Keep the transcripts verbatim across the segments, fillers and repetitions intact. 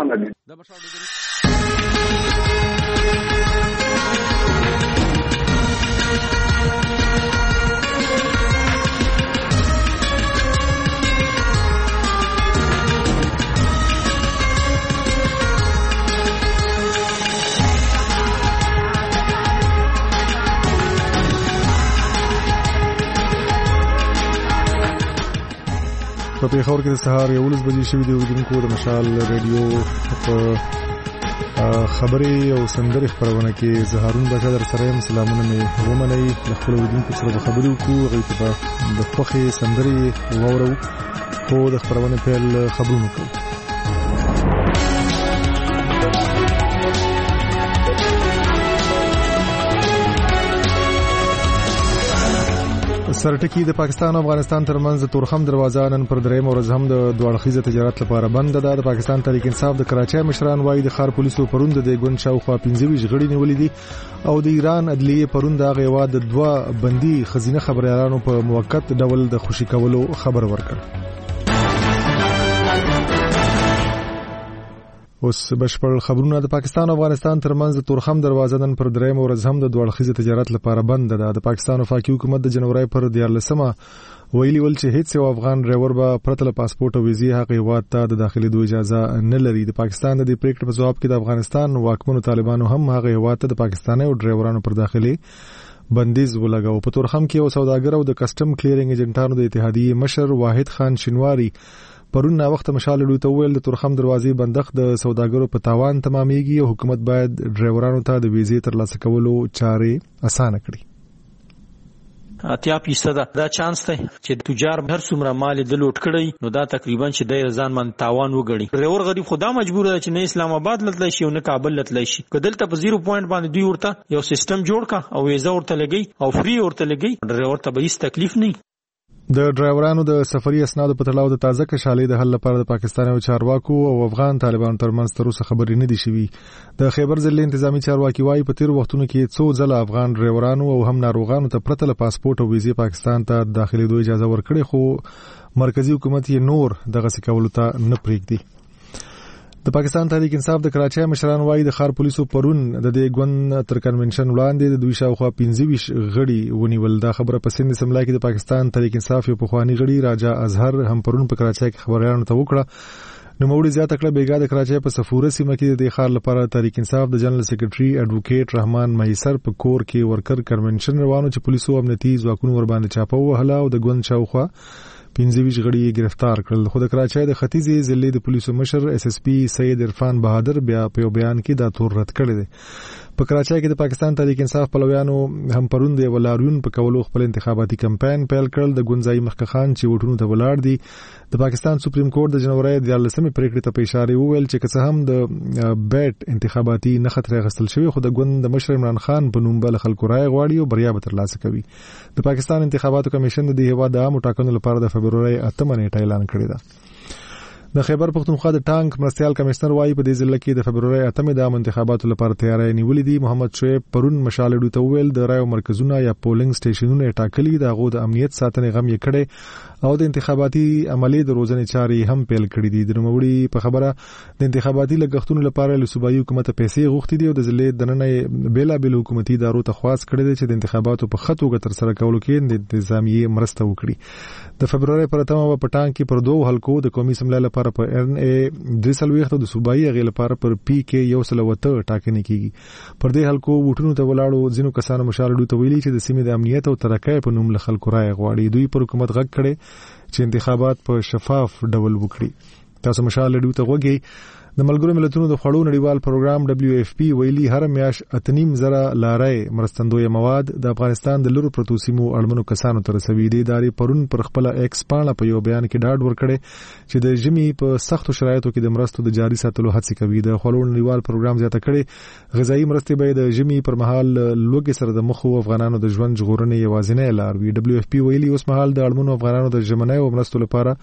اسانه دي. په پیښور کې د سهار یولس بجې شوې د اوریدونکو د مشال ریډیو په خبري او سندري خبرونه کې زهارون بچا در سره یم. سلامونه مې ومنئ. د خپل اوریدونکو سره خبرې وکړو، هغه ته د خوښي سندري وورو خو د خبرونه په خبرونه کوو. سرټکی د پاکستان او افغانستان ترمنځ د تورخم دروازه نن پر درېیم ورځ هم د دوه اړخیزه تجارت لپاره بند ده. د پاکستان تحریک انصاف د کراچۍ مشران وايي د ښار پولیسو پروند د ګوند شاوخوا پنځه ویشت غړي نیولې دي او د ایران عدلیه پروند هغه هیواد د دوه بندي خزینه خبريالانو په موقت ډول د خوشي کولو خبر ورکړ. اوس بشپړ خبرونه. د پاکستان او افغانستان ترمنځ د تورخم دروازه نن پر درېیم ورځ هم د دوه اړخیزه تجارت لپاره بند ده. د پاکستان وفاقي حکومت د جنوري پر دیارلسمه ویلي ول چې هیڅ یو افغان ډرایور به پرته له پاسپورت او ویزې هغه هیواد ته د داخلي دوه اجازه نه لري. د پاکستان د دې پریکړې په جواب کې د افغانستان واکمنو طالبانو هم هغه هیواد ته د پاکستاني او ډرایورانو پر داخلي بندیز ولګاو. په تورخم کې یو سوداګر او د کسٹم کلیرینګ ایجنټانو د اتحادیې مشر واحد خان شینواری پرون نا وخت مشال ډوی ته ویل د تورخم دروازې بندښت د سوداګرو په تاوان تمامېږي او حکومت باید ډرایورانو ته د ویزې ترلاسه کولو چارې اسانه کړي. اتیا فیصد دا چانس دی چې تجار هر څومره مال د لوټ کړي نو دا تقریبا چې د ځان من تاوان وګړي. ډرایور غریب خدا مجبور دی چې نه اسلام آباد لتلای شي او نه کابل لتلای شي. کدلته په زیرو پوینټ باندې دوی ورته یو سیستم جوړ کا او ویزا ورته لګي او فری ورته لګي، ډرایور ته به هیڅ تکلیف نه. د ډرایورانو د سفري اسنادو په تړاو د تازه کشالې د حل لپاره د پاکستان او چارواکو او افغان طالبانو ترمنځ تر اوسه خبرې نه دي شوې. د خیبر ضلع انتظامی چارواکي وايي په تیر وختونو کې څو ځله افغان ډرایورانو او هم ناروغانو ته پرته له پاسپورت او ویزې پاکستان ته داخلي دوه اجازه ورکړي، خو مرکزی حکومت یې نور دغه سکولو ته نه پریږدي. د پاکستان تحریک انصاف د کراچۍ مشران وايي د ښار پولیسو پرون د دې ګوند تر کنونشن وړاندې د دوی شاوخوا پنځه ویشت غړي ونیول. دا خبره په سند سملا کې د پاکستان تحریک انصاف یو پخوانی غړي راجا اظهر هم پرون په کراچۍ کې خبريالانو ته وکړه. نو موږ زیاته کړه بیګا د کراچۍ په سفوره سیمه کې د ښار لپاره تحریک انصاف د جنرال سیکریټري اډوکیټ رحمان مهیسر په کور کې ورکر کنونشن روانو چې پولیسو امنیتي ځواکونو ور باندې چاپه وهله او د ګوند شاوخوا پنځه ویشت غړي گرفتار کړل. خو د کراچۍ د ختیځي ضلع د پولیسو مشر اس اس پی سید عرفان بهادر بیا په بیان کې دا تور رد کړی دی. په کراچۍ کې د پاکستان تحریک انصاف پلویانو هم پرون د ولاریون په کولو خپل انتخاباتي کمپاین پیل کړل. د ګونځای مخکخان چې وټونو ته ولاړ دي د پاکستان سپریم کورټ د جنوري د دیارلسمې پریکړې ته په اشاره وویل چې که څه هم د بیټ انتخاباتي نه خطر غسل شوی خو د ګوند د مشر عمران خان په نوم بل خلکو رائے غواړي او بریا به ترلاسه کوي. د پاکستان انتخاباتو کمیشن د هیواد د عامو ټاکنو لپاره د فبرवरी اتمه نیټه اعلان کړی ده. د خیبر پختونخوا د ټانک مرستيال کمشنر وايي په دې ضلع کې د فبرवरी اتمه د عام انتخاباتو لپاره تیاری نیولې دي. محمد شعیب پرون مشال ډوی ته ویل د رایو مرکزونه یا پولینګ سټیشنونه ټاکلي د غو د امنیت ساتنې غم یې کړي او د انتخاباتي عملي د روزنې چارې هم پیل کړې دي. د نوموړي په خبره د انتخاباتي لګښتونو لپاره له صوبایي حکومت پیسې غوښتي دي او د ضلع د نن بیلا بیل حکومتي ادارو ته خواست کړی دی چې د انتخاباتو په خطو تر سره کولو کې د انتظامیه مرسته وکړي. د فبرवरी پر اتمه په ټانک کې پر دوه حلقو د قومي سملې لپاره په ان ای د سلويخت د صوبایي غي لپاره پر پی کې یو سل وته ټاکنې کیږي. پر دې حلقو وټونو ته ولاړو ځینو کسانو مشالډو ته ویلي چې د سیمې د امنیت او ترقۍ په نوم له خلکو راي غواړي. دوی پر حکومت غږ کړي چې انتخابات په شفاف ډول وکړي. تاسو مشالډو ته وګورئ. د ملګرو ملتونو د خړو نړیوال پروګرام دبليو اف پی ویلي هر میاش اتنیم زره لارای مرستندوی مواد د افغانستان د لورو پروتو سیمو اړمنو کسانو ته رسوي دي. داري پرون پر خپل ایکس پاڼه په یو بیان کې ډاډ ورکړي چې د جمی په سختو شرایطو کې د مرستو د جاري ساتلو هڅه کوي. د خړو نړیوال پروګرام زیاته کړي غذایی مرستې به د جمی پر مهال لوګي سره د مخو افغانانو د ژوند ژغورنې یوازینی لار وي. دبليو اف پی ویلي اوس مهال د اړمنو افغانانو د ژمنۍ او مرستو لپاره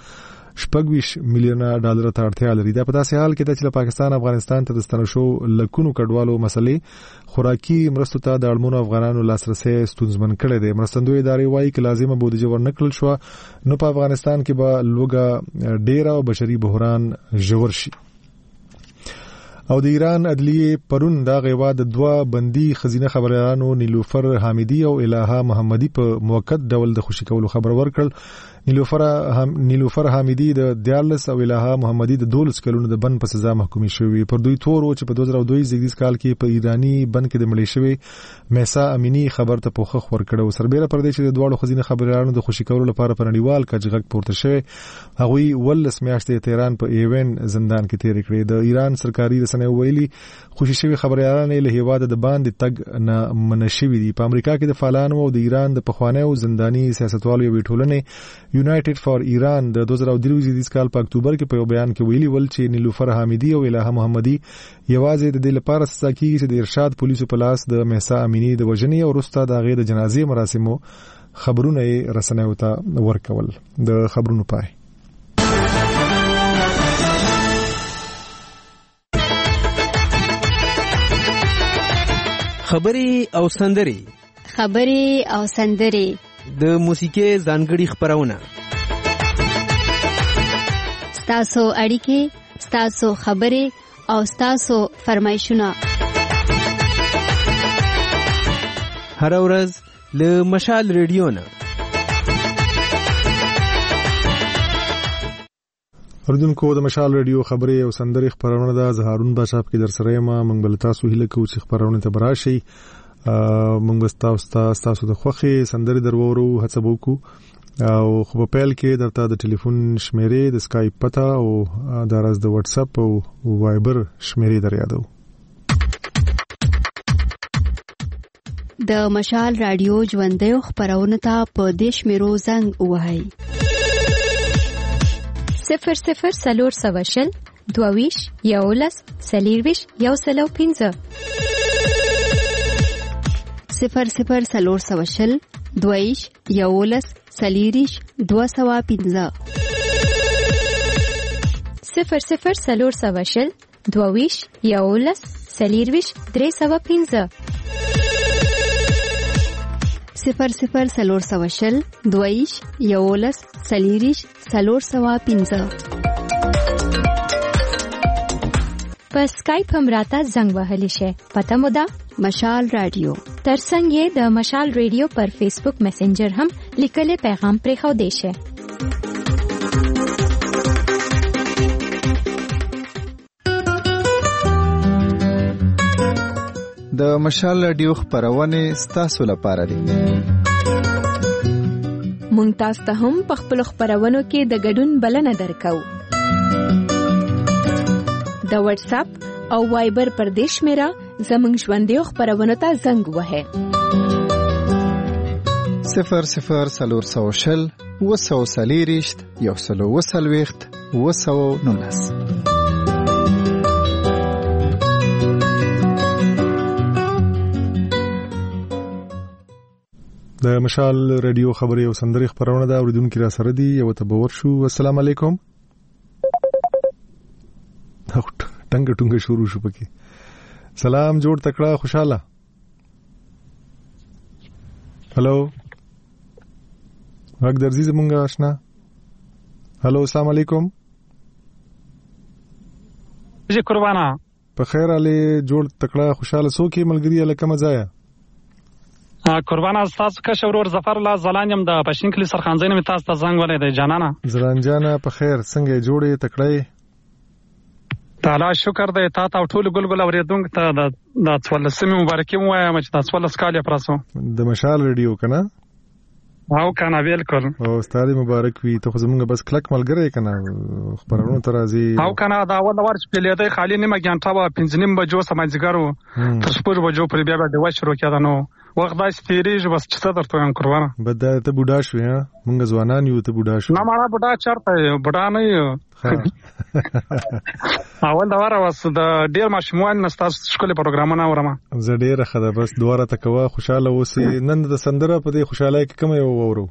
شپږ میلیونه ډالر ته اړتیا لري. دا په داسې حال کې چې پاکستان افغانستان ته د ستنشو لکونو کډوالو مسلې خوراکي مرستو ته د اړمنو افغانانو لاسرسي ستونزمن کړي دي. مرستندوی ادارې وايي چې لازمه بودیجه ورنکړل شو نو په افغانستان کې به لوګه ډیر او بشري بحران ژور شي. او د ایران عدلیه پرون دا غوا د دوه بندي خزینه خبريالانو نیلوفر حامدي او الها محمدي په موقت ډول د خوشی کولو خبر ورکړل. نیلوفر هم نیلوفر حامدي د دیالس او الها محمدي د دولس کلونو د بند په سزا محکومي شوی. پر دوی تور او چې په دوه زره دوه زیږدیز کال کې په ایرانی بند کې د مړی شوی میسا امینی خبر ته پوښښ ورکړو. سربېره پر دې چې د دوه خزینه خبريالانو د خوشی کولو لپاره په نړیوال کچغک پورته شوی، هغوی ولس میاشتې تهران په ایون زندان کې تیر کړی. د ایران سرکاري رسنۍ ویلي خوشی شوی خبريالان له هیواده د باندې تګ نه منشوي دي. په امریکا کې د فعالانو او د ایران د پخوانیو زنداني سیاستوالو یو ټولنې یونایټډ فار ایران د دوه زره درې زیږدیز کال په اکتوبر کې په یو بیان کې ویلي ول چې نیلوفر حامدي او الها محمدي یوازې د دې لپاره سزا کیږي چې د ارشاد پولیسو په لاس د مهسا امینی د وژنې او وروسته د هغې د جنازې مراسمو خبرونه یې رسنیو ته ورکول. د خبرونو پای. خبري او سندري خبري او سندري د موسیقي ځانګړي خبرونه ستاسو اړیکې، ستاسو خبرې او ستاسو فرمایشونه هر ورځ له مشال ریډیو نه. اردوونکو د مشال ریډیو خبرې او سندري خبرونه د زهارون باشاب کې در سره ما موږ بل تاسو هیله کوو چې خبرونه ته براشي. موږ تاسو تاسو د خوخي سندري درورو هڅه وکړو او خو په پیل کې درته د ټلیفون شمیرې د اسکایپ پتا او د راز د واتس اپ او وایبر شمیرې دریادو. د مشال رادیو ژوندۍ خبرونه ته په دیش میرو زنګ وهاي صفر صفر سلور سواشل دوویش یولس سلیرویش یو سلو پینزه صفر صفر سلور سواشل دوویش یولس سلیریش دو سوا پینزه صفر صفر سلور سواشل دوویش یولس سلیرویش درې سوا پینزه صفر صفر سلور سواشل دویش یولس سلیریش سلور سوا پینزه. په اسکایپ هم راته زنګ وهلی شي. پته مو ده مشال رادیو. ترڅنګ یې د مشال رادیو پر فیسبوک میسنجر هم لیکلي پیغام پرې خو دی شي. د مشال رادیو خبرونه ستاسو لپاره دي. مونږ تاسو ته هم په خپل خبرونو کې د ګډون بلنه درکو. د واتس اپ او وایبر پر دیش میرا زمنګ ژوندۍ خبرونه ته زنګ وهه صفر صفر سلور سوشل وسو سلیریشت یو سلو وسلويخت وسو نونس. د مشال رادیو خبري او سندري خبرونه دا اوریدونکو را سره دي. یو ته باور شو. السلام علیکم. ټنګ ټنګ شروع شو پکې. سلام جوړ تکړه خوشاله. هالو وګ درځي زمونږه آشنا. هالو السلام علیکم. جی قربانا په خیر علي جوړ تکړه خوشاله سو کې ملګری لکه مزایا قربان از تاسو که شورور ظفر الله زلانیم د پښین کلی سرخانځین می تاسو ته زنګ ولې د جانانا زلان جانا په خیر څنګه جوړې تکړه تعالی شکر دې تا ته ټول ګلګل اوریدونکو ته د د څولسمې مبارکي مو وایم چې تاسو ول سکالیا پراسو د مشال ریډیو کنه او کنه بالکل او ستاسو مبارک وي ته زمونږ بس کلک ملګری کنه خبرونه ترازی او کنه دا ول ورچ پلیته خالی نیمه ګنټه و پنځنیم بجو سمجګرو تر شپږ بجو پر بیا به د شروع کېدنو وخت داس تیریږي بس چې څه درته یم قربانه بد ته بوډا شو یا مونږ ځوانان یو ته بوډا شو نه مړه بوډا چرته بوډا نه یو اول دا واره واس د ډیر ماشومان نستاس شکل پروګرامونه اورم زه ډیر خده بس دواره تکوا خوشاله اوسې نن د سندره په دې خوشاله کې کوم یو وورو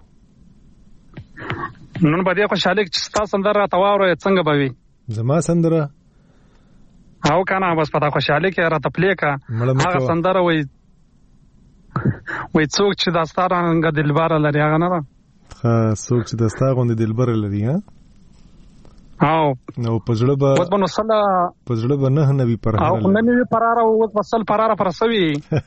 نن په دې خوشاله کې تاسو سندره تاوره څنګه بوي زما سندره او کنه بس په خوشاله کې را تپلیکا هغه سندره وای وای څوک چې داستانګه دلبر لري هغه نه ها څوک چې داستانګه دلبر لري ها او نو پزړه به اوس بنو سلا پزړه به نه نوي پر او نه نوي پراره او وصل پراره پرسوي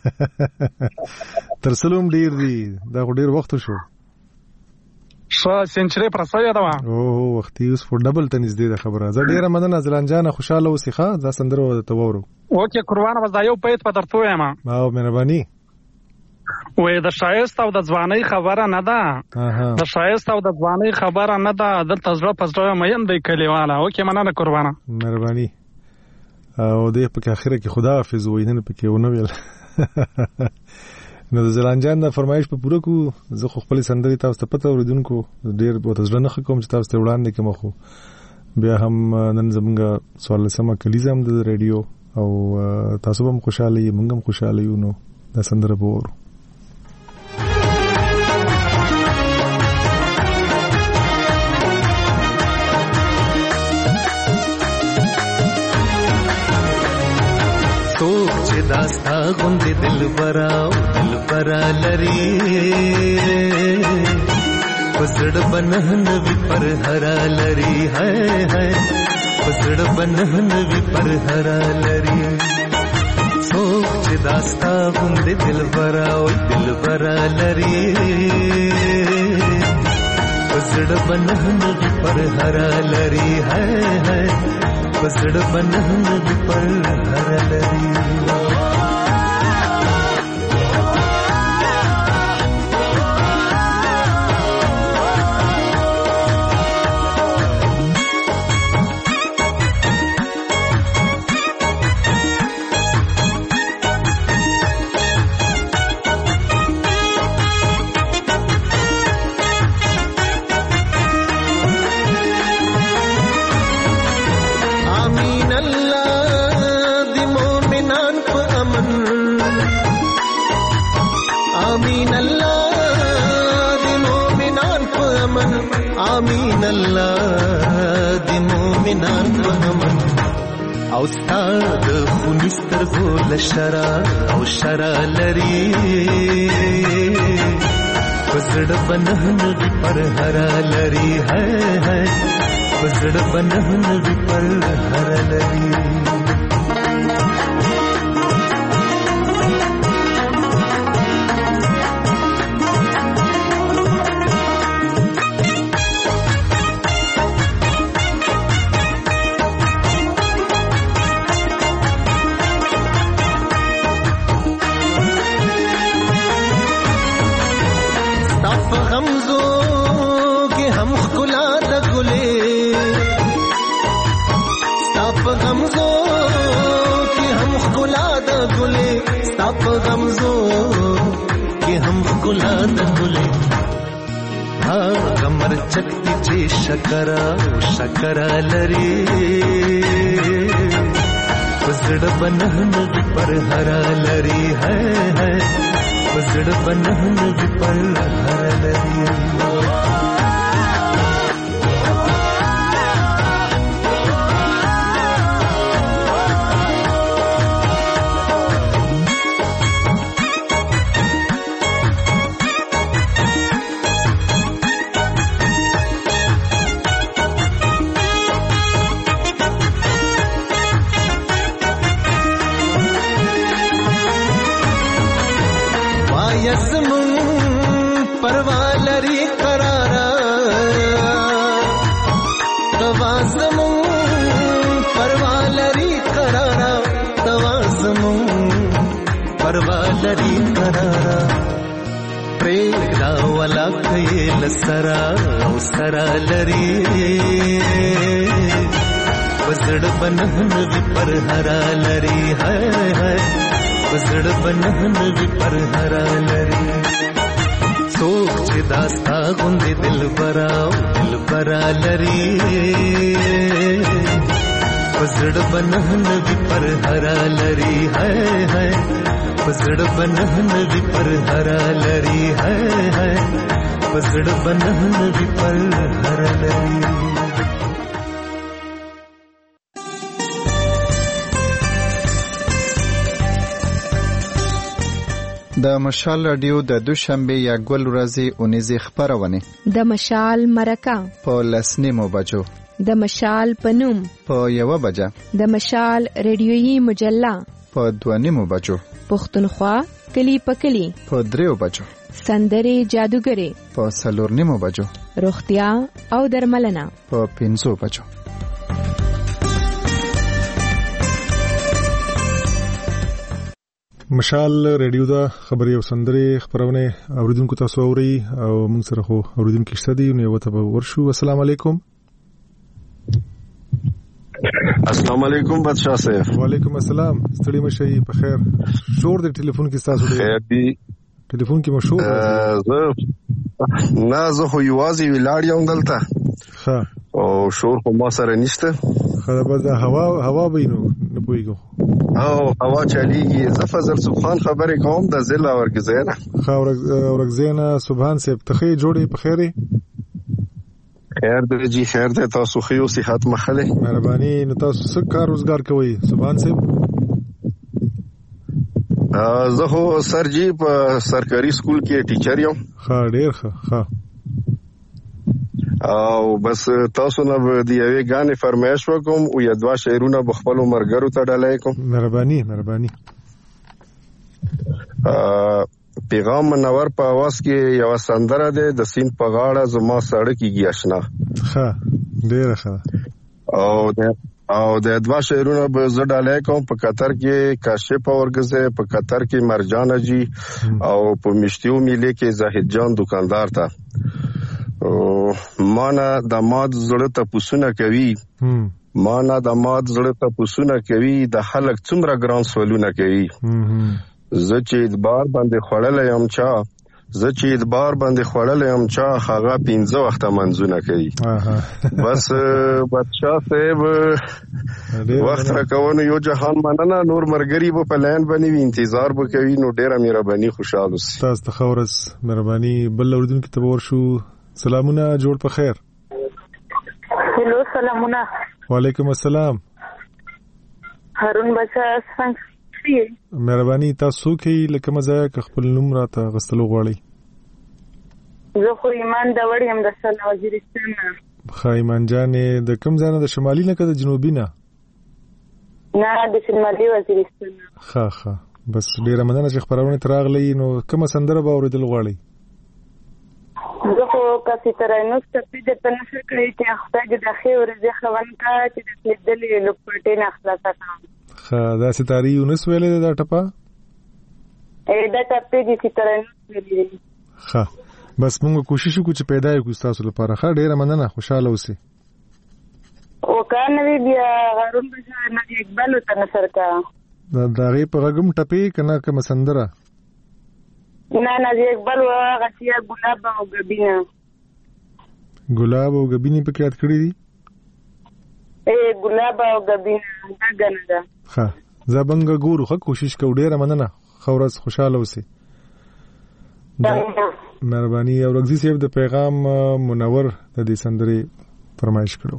تر سلوم ډیر دي دا ډیر وخت شو شو سنچري پرسوي دا او وختي اوس په ډبل تنیز دی خبره زه ډیره مننه زلان جان خوشاله اوسېخه ځا سندرو ته وورو اوکې قربان وځه یو پېت په درته وایم او مهرباني وې د شایست او د ځواني خبره نه ده د شایست او د ځواني خبره نه ده دلته زړه په زړه مېن دی کلیواله اوکې مننه قربانه مهرباني او دې په اخره کې خدا حافظ وای نه پکې ونه ویل نو د زلان جان د فرمایش په پوره کو زه خو خپل سندري تاسو ته پته اوریدونکو ډیر بہت زړه نه کوم چې تاسو ته وړاندې کوم خو بیا هم نن زمونږ سوال سم کلیزم د ریډیو او تاسو هم خوشاله یې موږ هم خوشاله یو نو د سندره بور داستا غند دل برا دل برا لری پسړ بنهن وی پر هرا لری ہے ہے پسړ بنهن وی پر هرا لری سوچ داستا غند دل برا دل برا لری پسړ بنهن وی پر هرا لری ہے ہے پسړ بنهن وی پر هرا لری آمین الله د مومنان په امن او ستاد خونستر غول شرا او شرا لري پسړ بنهن وی پر هرا لري ہے ہے پسړ بنهن وی پر هرا لري غمزو کہ ہم گلاد گلے ہاں غمر چکتی چی شکرا شکرا لری پسڑ بنہن پر ہرا لری ہے ہے پسڑ بنہن پر ہرا لری لری قرارا پریدا ولا کیل سرا او سرا لری پسړ بنهن وی پر هرا لری ہے ہے پسړ بنهن وی پر هرا لری سوچ داستا غند دل برا دل برا لری پسړ بنهن وی پر هرا لری ہے ہے پسړ بنهن وی پر هرا لری ہے ہے پسړ بنهن وی پر هرا لری د مشال رادیو د دوشنبه یکول ورځې اونیزه خبرونه د مشال مرکه په لسنیمو بجو د مشال پنوم په یوه بجه د مشال ریډیویي مجله په دوه نیمو بجو پښتونخوا کلی په کلی په دریو بجو سندرې جادوګرې په څلور نیمو بجو روغتیا او درملنه په پنځو بجو. مشال ریډیو دا خبري او سندري خبرونه اوریدونکو تاسو اوري او موږ سره خو اوریدونکو شته دي نو وته ورشو. السلام علیکم. السلام علیکم بادشاہ صاحب. وعلیکم السلام. ستړي مشي په خیر. شور د ټلیفون کې تاسو دی. خیر دی. ټلیفون کې مشور زه نه زه خو یوازې ولاړ یم دلته. ها. او شور خو ما سره نشته. خبره ده هوا هوا وینو نه پويګو. او هوا چلیږي. زه فضل سبحان خبرې کوم د ضلع ورګزینه. خاور ورګزینه سبحان صاحب ته جوړي په خیره. خیر دی جی خیر دی. تاسو خو یو صحت مخله. مهرباني نو تاسو څه کار روزګار کوي سبحان صاحب؟ زه خو سر جی په سرکاري سکول کې ټیچر یم. ها ډیر ښه. ها او بس تاسو نه د یوې غانې فرمایش وکم او یا دوا شعرونه بخپل مرګرو ته ډالای کوم. مهرباني مهرباني. پیغام منور په आवाज کې یو سندره ده د سین په غاړه زما سړک کیږي آشنا. ها ډیر ښه. او د او د دوا شعرونه به زه ډالای کوم. په قطر کې کاشف اورګزه، په قطر کې مرجان جی او په مشتیو میله کې زاهد جان دکاندار ته. مانا د ماد زړه ته پوسونه کوي. مانا د ماد زړه ته پوسونه کوي. د خلک څومره ګران سوالونه کوي. زه چې ادبار باندې خړل یم چا زه چې ادبار باندې خړل یم چا هغه پنځه وخته منځونه کوي. بس بادشاہ صاحب وخت راکونه یو جهان مننه. نور مرګري په پلان باندې انتظار وکوي. نو ډیره مهرباني خوشاله اوسئ. تاسو ته خورس مهرباني. بل اوریدونکو ته ورشو. سلامونه جوړ په خیر. هلو سلامونه. وعلیکم السلام. هارون بچا څنګه یې؟ مهرباني. تاسو کې لکه مزه خپل نوم راته غستلو غواړي. زه خو ایمان دا وړ یم د سلا وزیرستان نه. خا ایمان جانې د کوم ځای نه؟ د شمالي نه که د جنوبي نه؟ نه د شمالي وزیرستان نه. ښه ښه. بس ډیره مننه چې خبرونه تر راغلی. نو کومه سندره به اوریدل غواړئ؟ زه خو کاسې ترانوس ټپي د په نشر کړی چې خدای دې د ښې ورځې خون کا چې د تلدلې لوپټې نه خلاصه کړم. ښه. دا ستاري یونس ویلې دا ټپه؟ ای دا ټپې دې ستارنوس ویلې. ښه. بس موږ کوشش وکړو چې پیدا یې کړو تاسو لپاره. ښه ډیره مننه. خوشاله اوسئ. او کانه وی بیا هارون بشار نبی اقبال ته نشر کا. دا دغه په غږم ټپې کنه کوم سندره؟ نه نه اقبال هغه چې ګلاب او غبینه. ګلاب او غبینه په کې یاد کړی دي؟ اے ګلاب او غبینه دا غنه ده. ها زبنګ ګورو. ښه کوشش کوو. ډیره مننه. خورس خوشاله اوسئ. مهرباني. او رغزي صاحب د پیغام منور د دې سندرې فرمایش کړو.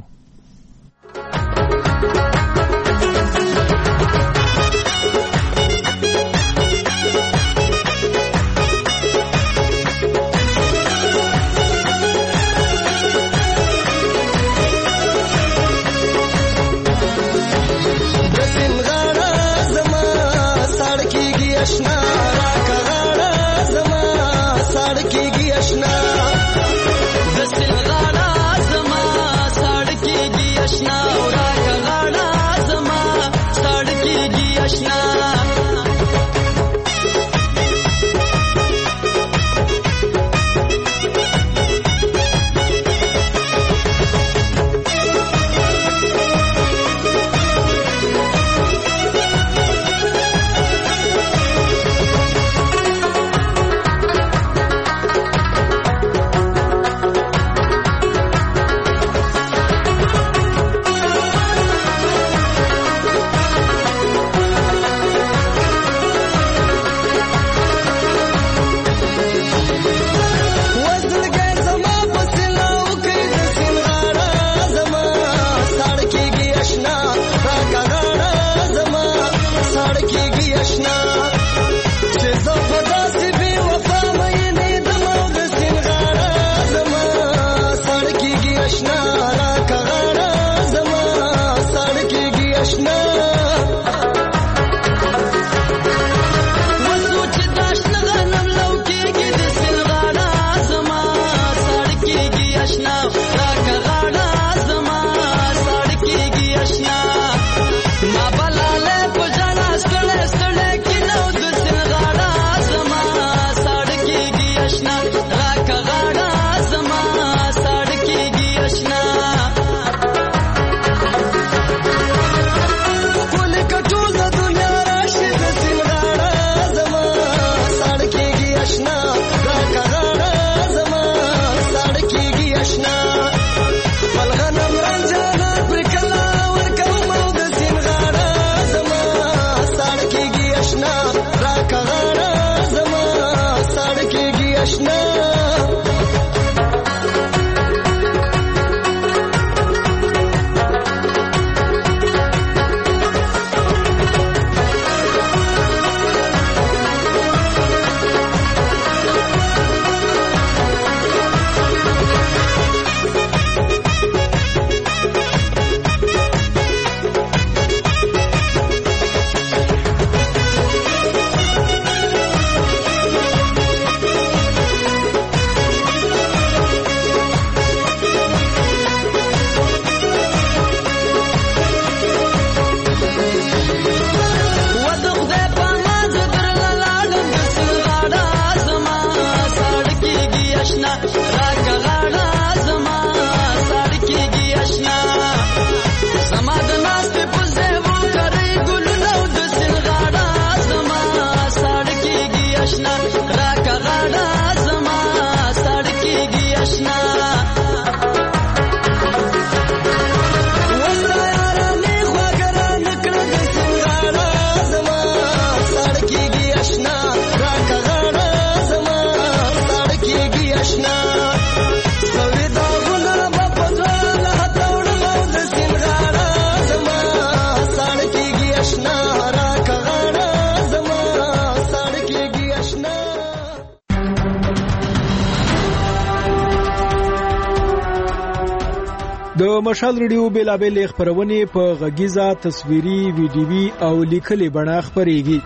د مشال ریډیو بیلابل خبرونه په غږیزه تصویري ویډیوي او لیکلي بڼه خبريږي.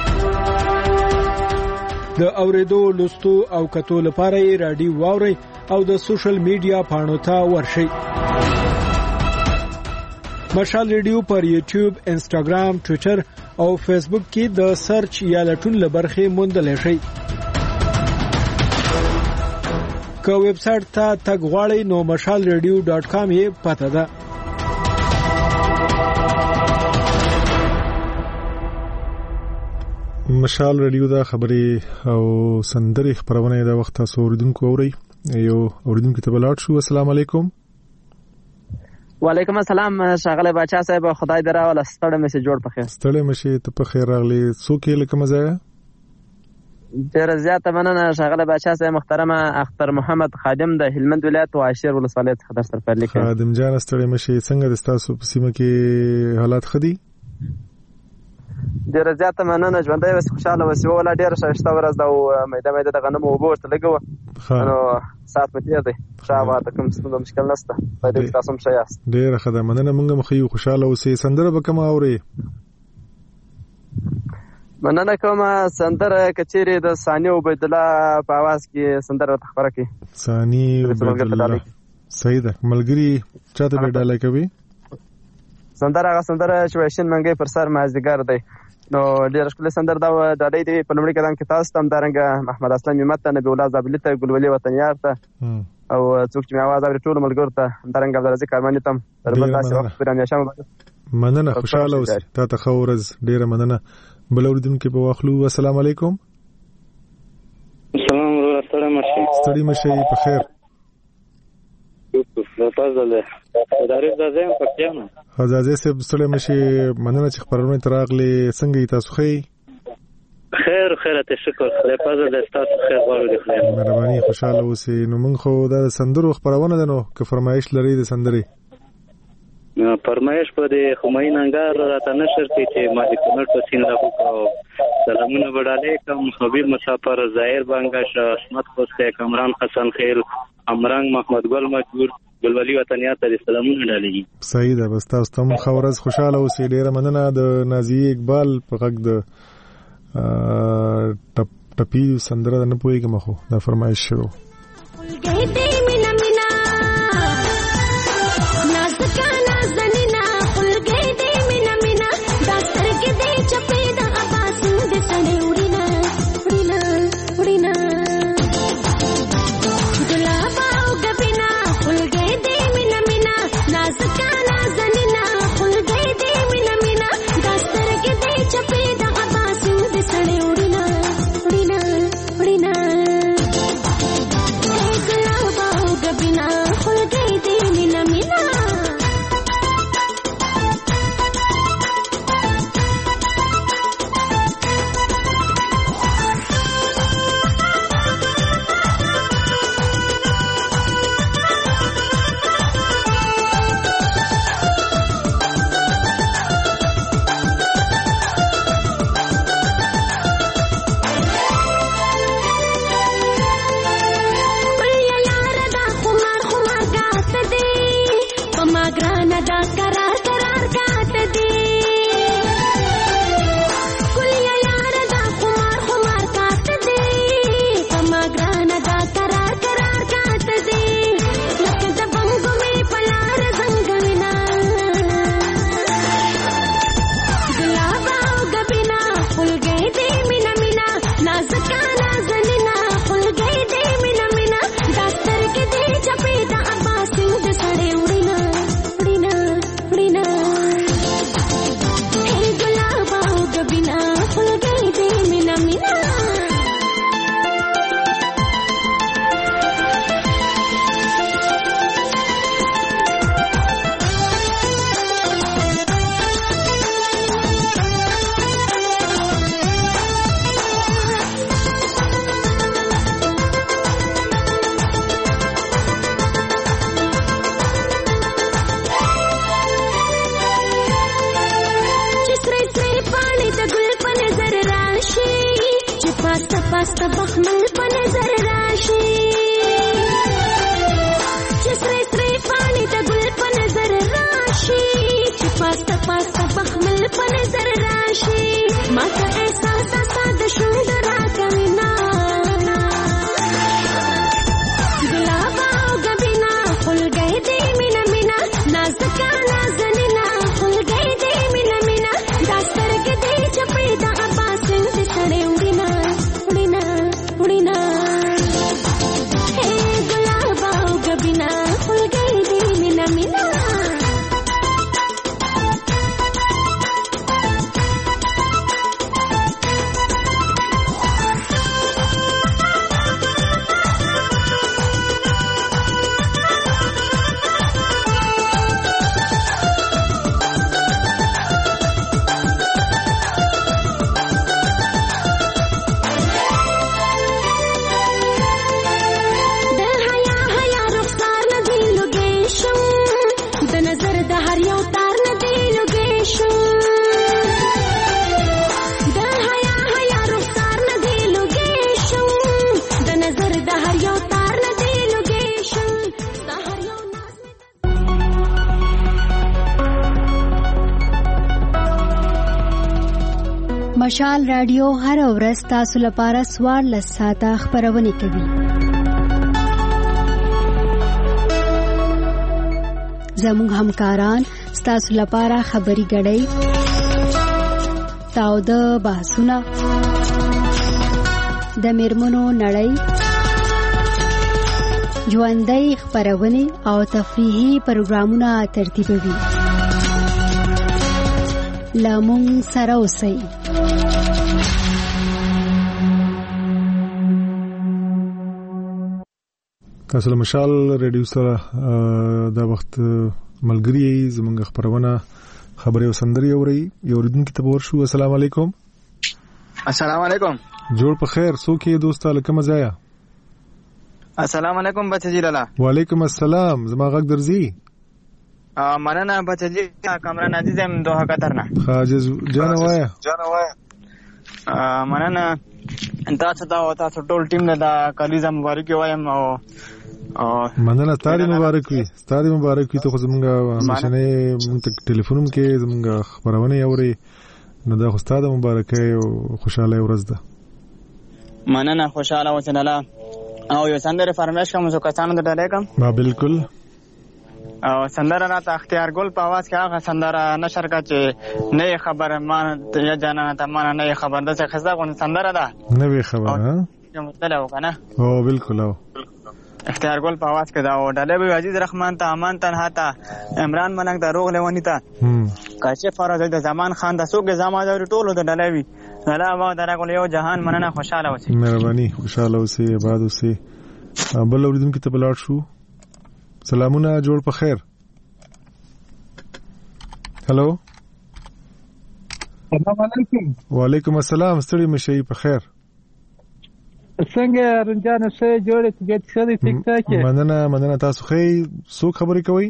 د اوریدو لوستو او کتو لپاره یې رادیو واوري او د سوشل میډیا پاڼو ته ورشئ. مشال ریډیو پر یوټیوب، انسټاګرام، ټوئیټر او فیسبوک کې د سرچ یا لټون لبرخه موندل شي. که ویب سټ ته تګ غواړئ نو مشال ریډیو ډاټ کام یې پته ده. مشال ریډیو دا خبري او سندري خبرونه د وخت تاسو اوریدونکو اوري. یو اوریدونکو ته بلاد شو. السلام علیکم. وعلیکم السلام شاغله بچا صاحب، خدای دراول ستړی مې جوړ پخې. ستړی مې ته په خیر راغلی. څوک یې لکه مزه؟ ډیر زیاته مننه شاغله بچا صاحب محترمه اختر محمد خادم د هلمند ولایت واشیر ولسوالۍ څخه در سره پرلی کوي. خادم جان ستړی مې څنګه د تاسو په سیمه کې حالات خدي؟ ډیر زیاته مننه، ژوندۍ وس خوشاله وس ولا ډیر شایسته ورځ دا مېده مېده د غنمو وبورته لګو نو سات مې تیر دی. شابه د کوم څه مشکل نشته. په دې تاسو هم شایاست. ډیر خدای مننه. موږ مخې خوشاله اوسې. سندره به کوم اوري؟ مننه کوم. سندره کچيري د ثاني عبید الله په आवाज کې سندره تخبره کوي. ثاني عبید الله صحیح ده. ملګری چاته به ډاله کوي سندره؟ هغه سندره چې وښین منګي پر سر مازدیګر دی. نو ډیر ښکلې سندره دا ډالۍ دی. په لومړي قدم کې تاسو تم دارنګ محمد اسلام یمت ته، نبی الله زابلی ته، ګلولي وطنیار ته او څوک چې مې आवाज اوري ټول ملګرو ته، دارنګ عبدالرزاق کارمانی ته دربل تاسو وخت پرانیا شم. مننه، خوشاله اوسئ. تا ته خورز ډیره مننه. بل اوریدونکو په واخلو. السلام علیکم. السلام علیکم. ستړي مشه په خیر. فضل ادارې ځم پکېانه. حزازه سه ستړي مشه. مننه چې خبرونه تراغلي. څنګه تاسو خې؟ خیر خیر ته شکر. خدای فضل تاسو خیر غواړو. خیر مهرباني. خوشاله اوسئ. نو موږ خو دا سندرو خبرونه ده. نو که فرمایش لري د سندري فرمایش په دې خمین انګار راته نشر کې چې ما دې کونړ په سین راغو کو. سلامونه وړاندې کوم. حبیب مسافر، ظاهر بانګاش، اسمت خوسته، کمران حسن خیل، امرنګ محمد ګل مجبور، ګلولي وطنیات ته سلامونه ډالېږي. صحیح ده. بس تاسو ته خبرز خوشاله اوسئ. ډیره مننه. د نازیه اقبال په غږ د ټپ ټپی سندره نه پوهیږم خو دا فرمایش شروع. Just نظر راشي ما ته احساس ساده شوند راکوینا ګلاب او غبینا خلګې دې مینا مینا نازکا نازنینا خلګې دې مینا مینا داسترګې دې چپې دا باسن دې سړې وډینا وډینا وډینا هي ګلاب او غبینا خلګې دې مینا مینا مشال رادیو هر ورځ تاسو لپاره سوار لساته خبرونه کوي. زموږ همکاران تاسو لپاره خبري غړي تاو د باسونه د میرمنو نړۍ ژوندۍ خبرونه او تفریحي پروګرامونه ترتیبوي. لامون سره اوسئ. تاسو له مشال ریډیو سره د وخت ملګری زمونږ خبرونه خبري او سندري اوري یو ردن کې تبور شو. السلام علیکم. السلام علیکم. جوړ په خیر. څوک یې دوست لکه مزایا؟ السلام علیکم بچی لالا. وعلیکم السلام. زما غږ درځي؟ مننه بچی کامران عزیزم دوه قطر نه. خاجز جان وایا. جان وایا. مننه تاسو ته او تاسو ټول ټیم نه دا کلیزه مبارک وایم او مننه ستاره مبارک وي. ستاره مبارک وي. ته خو زمونږ مشنه مونږ ته ټلیفونم کې زمونږ خبرونه اوري نو دا خو ستاره مبارکه او خوشاله ورځ ده. مننه خوشاله وسناله او یو سندره فرمایش کوم زه کسانو ته ډالې کوم. ما بالکل. او سندره راته اختیار ګل په आवाज کې هغه سندره نشر کا چې نه خبر ما یا جانا ته ما نه خبر ده څه خزه غون سندره ده نه وی خبر ها کوم تلو کنه. او بالکل. او اختیار ګل په आवाज کې دا او ډالې به عزیز رحمان ته امان تنها ته عمران مننګ د روغ لونی ته کاشه فرض د زمان خان د سوګ زما د ټولو د ډالې وی الله ما درغه یو جهان مننه خوشاله اوسئ. مهرباني خوشاله اوسئ آباد اوسئ. بل اوریدونکو ته بلاړ شو. سلامونه جوړ په خیر. هلو السلام علیکم. وعلیکم السلام. ستړي مشي په خیر. څنګه رنجان شه جوړه چې څه دي ټیک ټاک. مننه مننه. تاسو خې څو خبرې کوي؟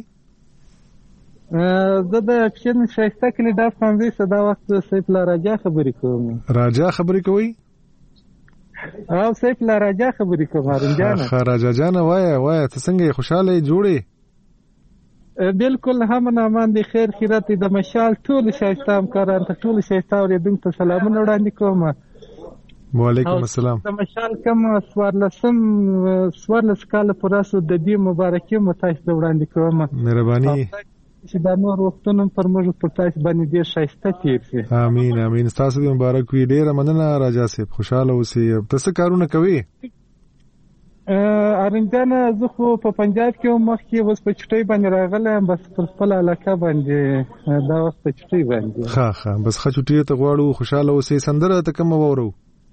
زه د اکشن شایسته کلی دا فانزي صدا وخت سیف لا راجا خبرې کوم. راجا خبرې کوي؟ او سیف لا راجا خبرې کوم رنجان. راجا جان وای وای ته څنګه خوشاله جوړې؟ بالکل هم نه مان دي خیر خیرت د مشال ټول شایسته همکاران ته ټول شایسته اوریدونکو ته سلامونه وړاندې کوم. وعلیکم السلام. د مشال کوم سوارلسم سوارلس کال پراسو د دې مبارکي متاسف وړاندې کوم. مهرباني چې دا نور وختونه پر موږ په تاسو باندې ډیر شایسته تیر شي. امين امين. تاسو دې مبارک وي. ډیر مننه راجا صاحب. خوشاله اوسئ. تاسو کارونه کوي؟ ارنجانه زه خو په پنجاب کې مخ کې اوس په چټي باندې راغلم بس پر خپل علاقه باندې دا وخت په چټي باندې. ها ها بس خه چټي ته غواړو. خوشاله اوسئ. سندره ته کوم وورو؟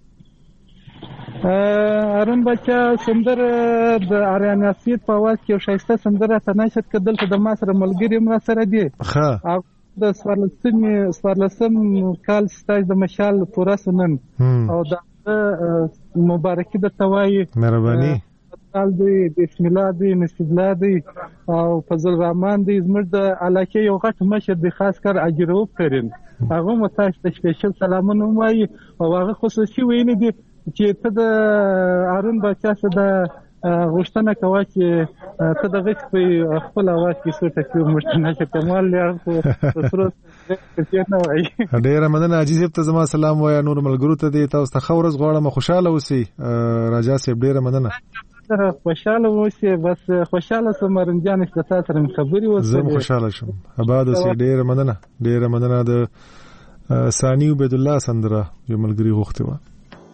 ارون بچا سندر د اریانا سید په आवाज کې شایسته سندره تناشد کدل ته د ما سره ملګری مر سره دی. ها او د سوارلسم سوارلسم کال ستای د مشال پورا سنن او د مبارکي د توای مهرباني کال دی بسم الله دی نصیب الله دی او فضل الرحمن دی زموږ د علاقه یو غټ مشر دی خاص کر اجرو کرین هغه متاش ته سپیشل سلامونه وایي او هغه خصوصي ویني دی چې ته د ارون بچا څخه د غوښتنه کوه چې ته دغه په خپل اواز کې څه ټکی ومشتنه چې کمال لري خو تاسو څه نه وایي. ډیره مننه عزیز ته زما سلام وایا نور ملګرو ته دې تاسو ته خورز غواړم خوشاله اوسئ راجا صاحب ډیره مننه. خوشاله اوسئ بس خوشاله سمرن جان چې تاسو سره خبري وسه زه خوشاله شم آباد اوسئ ډیره مننه ډیره مننه د ثانی عبد الله سندره یو ملګری غوښته و.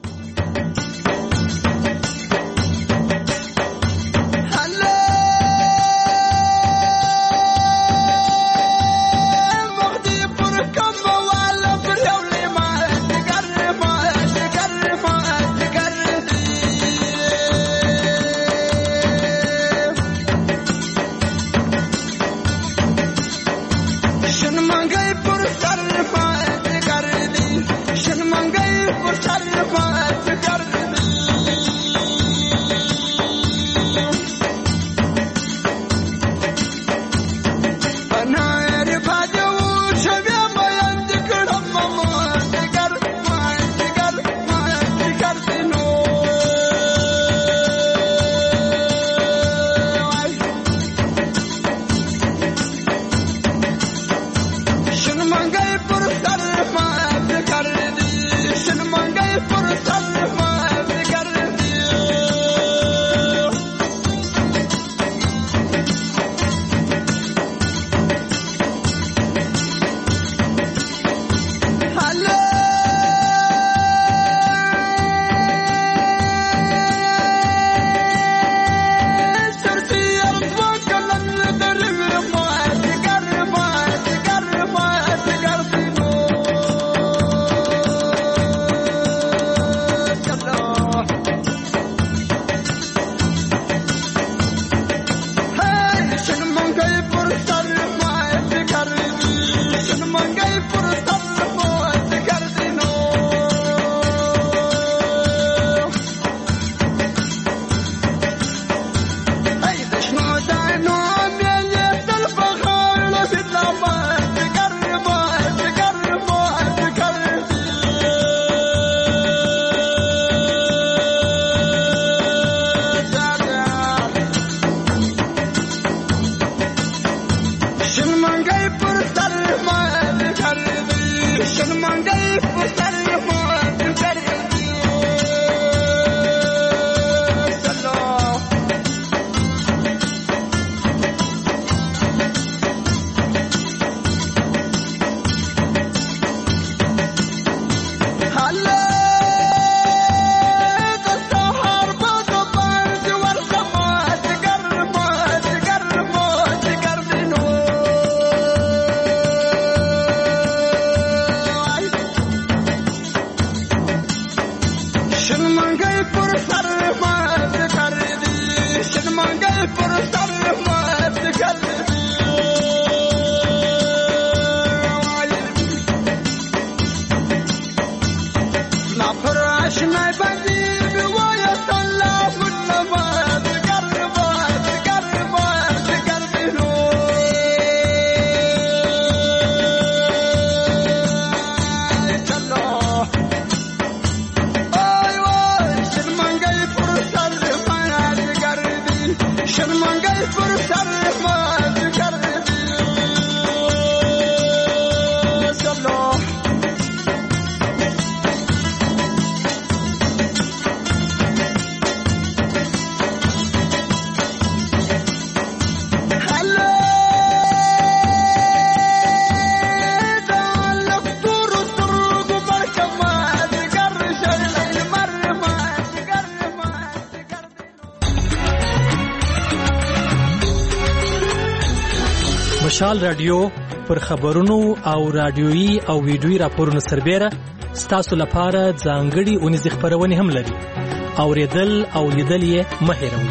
مشال رادیو پر خبرونو او رادیويي او ویډیويي راپورونو سربېره ستاسو لپاره ځانګړي اونیزې خبرونه هم لري. اوریدل او لیدل یې مه هېروئ.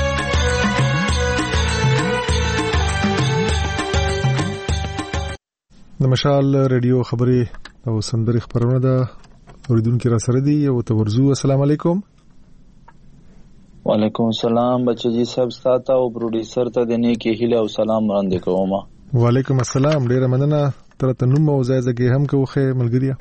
د مشال رادیو خبري او سندري خبرونه ده اوریدونکو را سره دي او تورزو. السلام علیکم. وعلیکم السلام بچی صاحب ستاسو او پروډوسر ته د نیکی هیله او سلام وړاندې کوم. وعلیکم السلام ډیره مننه تر ته نوم او ځای ځکه هم کوخه ملګریا.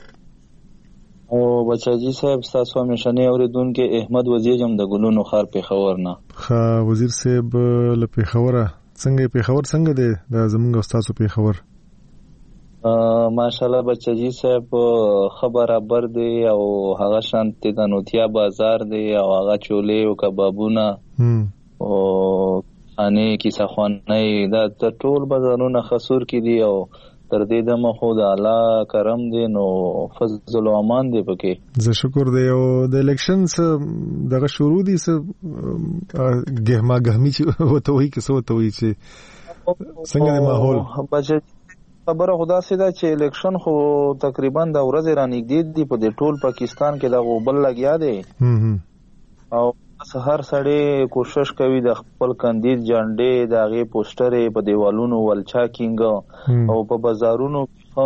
او بچی صاحب تاسو همیشنه اوریدونکو احمد وزیر جام د ګلونو خار په خبر نه خا وزیر صاحب له پیښوره څنګه پیښور څنګه دی د زمونږ استادو پیښور؟ ماشاءالله بچجی صاحب خبر ابر دی او هغه شانت د نوتیا بازار دی او هغه چولې او کبابونه او خانه کیسه خانه دا ټول بازارونه خسور کی دي او تر دې د مخو د الله کرم دی نو فضل او امان دی پکې. زه شکر دی او د الیکشن څخه دغه شروع دي څه ګهما ګهمي چې وته وي کې څه وته وي چې څنګه د ماحول بچ خبره خدا سیدا چې الیکشن خو تقریبا د ورځې رانګدې دي په دې ټول پاکستان کې دا غوبل لګیا دی او هر سړی کوشش کوي د خپل کاندید جانډې د هغه پوسټر په دیوالونو ولچا کینګ او په بازارونو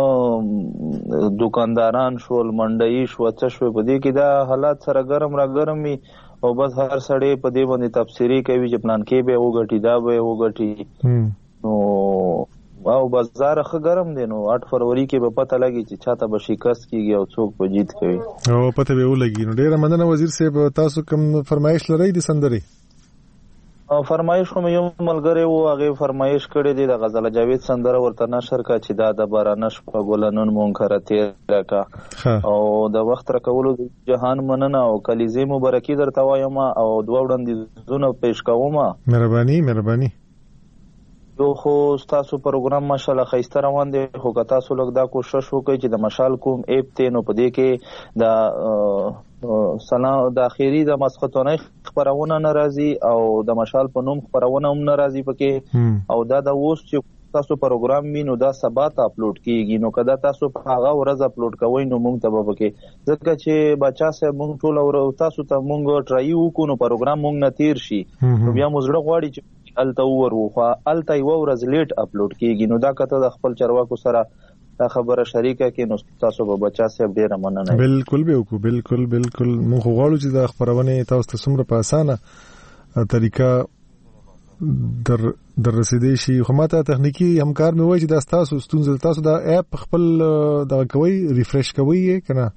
دکانداران شول منډي شو څه شو په دې کې دا حالات سره ګرم را ګرمي او بس هر سړی په دې باندې تفسیری کوي چې پلان کې به وګټي دا به وګټي نو او بازار خه ګرم دی نو آٹھ فروری کې به پته لګي چې چاته به شکست کیږي او څوک به جیت کوي او پته به ولګي. نو ډیره مننه وزیر صاحب تاسو کوم فرمایش لرئ د سندري؟ او فرمایش کوم یو ملګری وو هغه فرمایش کړی دی د غزل جاوید سندره ورته نشر کا چې دا د بارانش په ګلنون مونږه تیر کا او د وخت را کولو جهان مننه او کلیزه مبارکي درته وایم او دوه وړاندیزونه پیش کوم. مهرباني مهرباني. یو خو تاسو پروګرام ماشاءالله خیسته روان دی خو که تاسو لږ دا کوشش وکړئ چې د مشال کوم ایپ ته نو په دې کې د سنا د اخیری د مسختونه خبرونه ناراضي او د مشال په نوم خبرونه هم ناراضي پکې او دا د اوس چې تاسو پروګرام مینو دا سبات اپلوډ کیږي نو کدا تاسو په هغه ورځ اپلوډ کوئ نو مونږ ته به پکې ځکه چې بچا سه مونږ ټول او تاسو ته مونږ ټرای وکړو نو پروګرام مونږ نه تیر شي نو بیا موږ زړه غواړي چې الته ورو خو الته یو ورځ لیټ اپلوډ کیږي نو دا کته د خپل چرواکو سره دا خبره شریکه کې نو تاسو به بچا سه ډیره مننه. بالکل به وکړو بالکل بالکل مونږ غواړو چې د خبرونه تاسو ته څومره په اسانه طریقه در در رسیدې شي. خو ماته تخنیکی همکار مې وایي چې دا تاسو ستونزه تاسو دا اپ خپل دا کوي ریفریش کوي کنه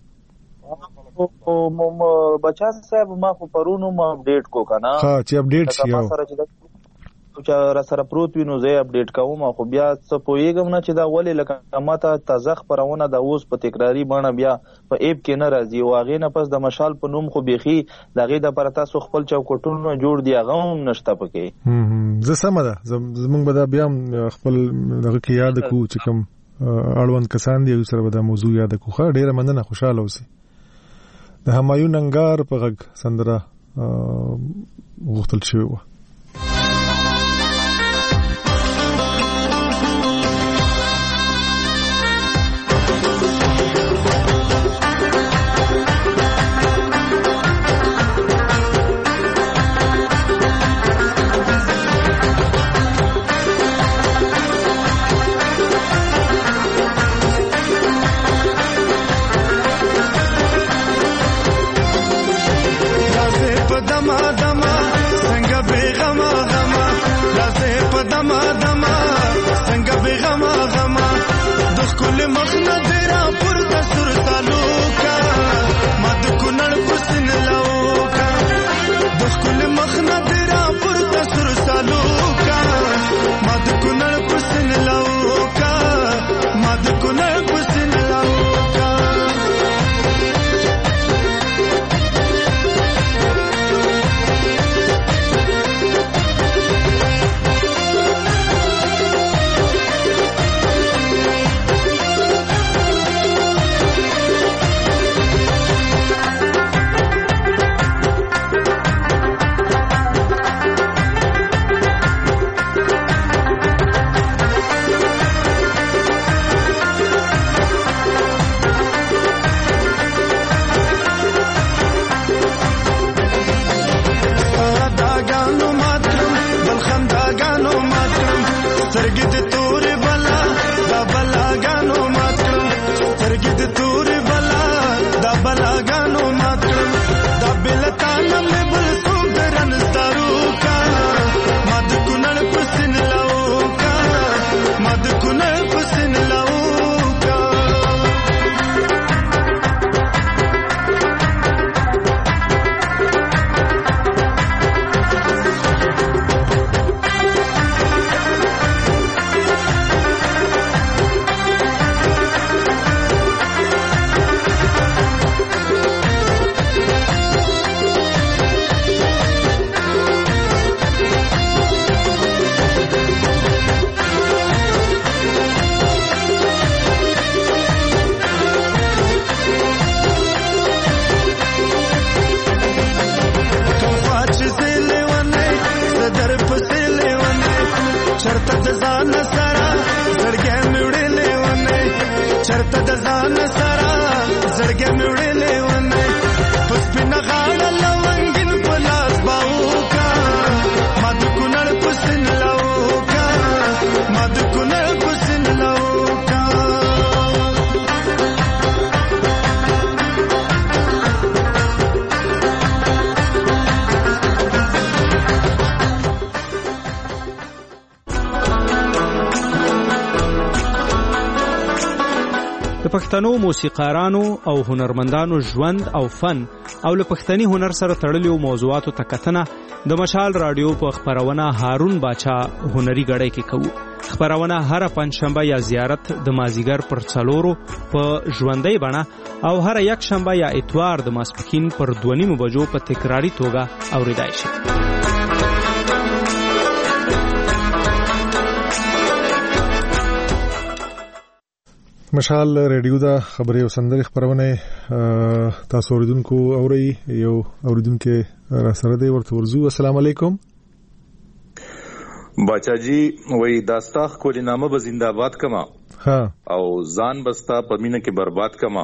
او بچا صاحب ما خو پرونو ما اپډیټ کو کنه ها چې اپډیټ شي او چې را سره پروت وینو زه اپډیټ کوم خو بیا څه پوېږم نه چې دا ولې لکه ماته تازه خبرونه د اوس په تکراری باندې بیا په ایپ کې نه راځي او هغه نه پس د مشال په نوم خو بيخي دغه د پر تاسو خپل چوکټونو جوړ دی هغه هم نشته پکې. هم زه سم ده زمونږ به دا بیا خپل دغه کې یاد کو چې کوم اړوند کسان دی سره به دا موضوع یاد کو. خا ډیره مننه خوشاله اوسئ. د همایون انګار په غږ سندره غوښتل شوی و. دما دما څنګه به लेवने पुष्पिन गाड़ा लवंगिन पलास बाऊ का मद कुनड़ पुसिन लाओ का मद कुनड़ पुसिन लाओ का د پښتنو موسیقارانو او هنرمندانو ژوند او فن او له پښتني هنر سره تړلو موضوعاتو ته کتنه د مشال رادیو په خبرونه هارون باچا هنري غړی کې کوو. خبرونه هر پنځشنبه یا زیارت د مازیګر پر څلورو په ژوندۍ بڼه او هر یک شنبه یا اتوار د ماسپښین پر دوه نیمو بجو په تکراری توګه اوریدای شي. مشال ریډیو دا خبرې او سندري خبرونه تاسو اوریدونکو اوري یو اوریدونکو را سره دی ورته ورزو. السلام علیکم. باچا جی وای داستا کولی نامه به زنده‌باد کما ها او ځان بستا په مینه کې برباد کما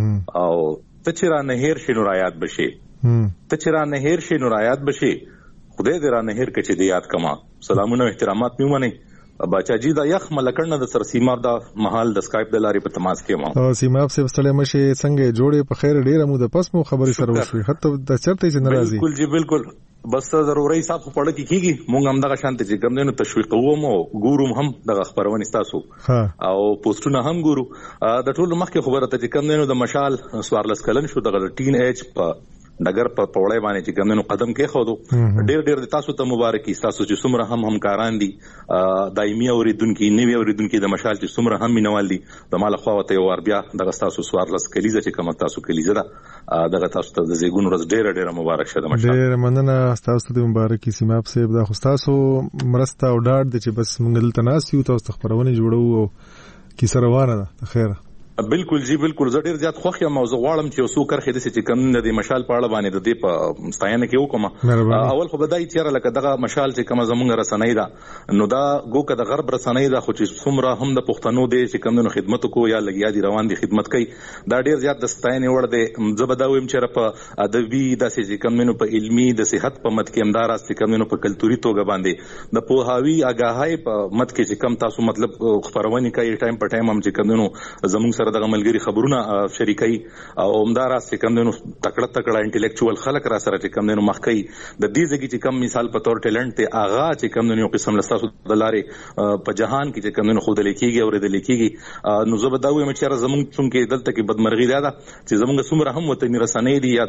او ته چې را نه هیر شنو رایات بشي ته چې را نه هیر شنو رایات بشي خدای دې را نه هیر کچې دې یاد کما. سلامونه او احترامات مې ومنئ. باچا جی دا یخ ملکړنه د سر سیماب دا محل د سکایپ د لارې په تماس کې ما او سیماب سے وستلې مشه څنګه جوړې په خیر ډیره مو د پس مو خبري سره وشوي حتی د چرته چې ناراضي. بالکل جی بالکل بس ضروري صاحب په پړه کې کیږي مونږ هم دغه شانت چې کوم نه تشویق ووم او ګورم هم دغه خبرونه تاسو او پوسټونه هم ګورو د ټولو مخکې خبره ته چې کوم نه د مشال سوارلس کلن شو دغه ټین ایج په ډګر په پوړې باندې چې کوم نو قدم کې خو ډېر ډېر تاسو ته مبارکي تاسو چې څومره هم همکاران دي دایمي اوریدونکو نیوي اوریدونکو د مشال چې څومره هم مینوال دي د مال خو ته ور بیا دغه تاسو سوارلس کلیزه چې کوم تاسو کلیزه ده دغه تاسو ته د زیګون ورځ ډېر ډېر مبارک شه د مشال. ډېر مننه تاسو ته مبارکي سیماب صاحب دا خو تاسو مرسته او ډاډ دي چې بس موږ دلته ناسیو تاسو خبرونه جوړو او کیسه روانه ده خیر. بالکل جی بالکل زه ډیر زیات خوښ یم موضوع غواړم چې اوسو کرخې د چې کوم د مشال په اړه باندې د دې په ستاینه کې وکم. اول خو بدای چیرې لکه دغه مشال چې کوم زمونږ رسنۍ ده نو دا ګوکه د غرب رسنۍ ده خو چې څومره هم د پښتنو د چې کوم نو خدمت کو یا لګیا دي روان دي خدمت کوي دا ډیر زیات د ستاینه وړ دی. زه بداویم چې په ادبي د چې کوم نو په علمي د صحت په مت کې امدار است کوم نو په کلتوري توګه باندې د پوهاوی اگاهی په مت کې چې کم تاسو مطلب خبرونه کوي ټایم په ټایم هم چې کوم نو زمونږ سره دغه ملګری خبرونه شریکي او عمدار است کوم نو تکړه تکړه انټلیکچوال خلک را سره چې کوم نو مخکي د دې ځکه چې کوم مثال په تور ټیلنټ ته اغا چې کوم نو قسم لستاسو د لارې په جهان کې چې کوم نو خود لیکيږي او د لیکيږي نو زه بداوي مې چې زمونږ څنګه دلته کې بدمرغي ده چې زمونږ څومره هم وته رسنۍ دي یا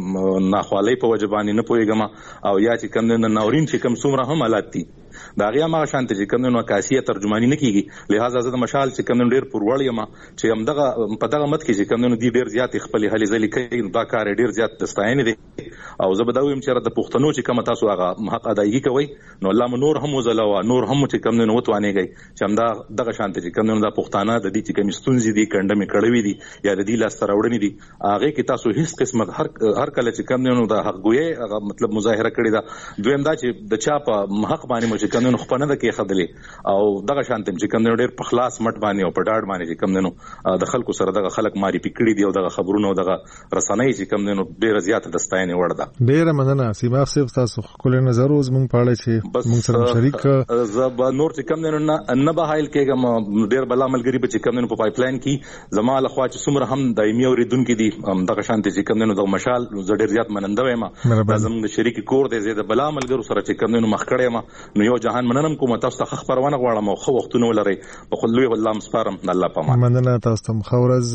د ناخوالۍ په وجبانی نه پويګم او یا چې کوم نو ناورین چې کوم څومره هم حالات دي دا غیا ما شانت چې کوم نو عکاسیه ترجمانی نه کیږي لہذا زه د مشال چې کوم ډیر پرول یم چې هم دغه په دغه مت کې چې کوم نو دی ډیر زیات خپل هلي ځلې کوي دا کار ډیر زیات دستاینه دي او زه بداویم چې د پښتنو چې کوم تاسو هغه حق ادایي کوي نو الله م نور هم وزلوا نور هم چې کوم نو وتوانېږي چې هم دا دغه شانت چې کوم نو د پښتانه د دې چې کوم ستونزې دي کندمه کړوي دي یا د دې لاس تراوړنې دي هغه کې تاسو هیڅ قسمه هر هر کله چې کوم نو د حق ګوي هغه مطلب مظاهره کړی دا دویم دا چې د چا په حق باندې مو چې کوم نو خپنه د کې خدلې او دغه شانتم چې کوم ډېر په خلاص مټ باندې او په ډاډ باندې چې کوم نو د خلکو سره دغه خلک ماري پکړي دي او دغه خبرونه او دغه رسنۍ چې کوم نو ډېر زیات دستاینه وړ ده. ډېر مننه سیما صاحب تاسو خپل نظر اوس مونږ پاړی چې مونږ سره شریک زب نور چې کوم نو نه به حایل کېږم ډېر بلا ملګری به چې کوم نو په پایپ لاین کې زما له خوا چې څومره هم دایمي اوریدونکو دي دغه شانت چې کوم نو د مشال ډېر زیات مننده وایم زموږ شریک کور دی زه د بلا ملګرو سره چې کوم نو مخ کړم نو یو جهان مننم کوم تاسو ته خبرونه غواړم او خو وختونه ولري په خلوی والله مسپارم الله پامان مننه تاسو ته خورز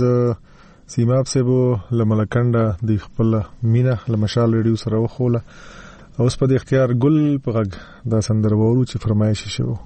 سیماب سبو لملکنده د خپل مینا لمشال ریډیو سره وخوله اوس په اختیار ګل په غږ دا سندر وورو چې فرمایش شوه.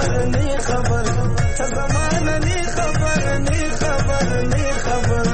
خبر نه خبر ته زمانه نه خبر نه خبر نه خبر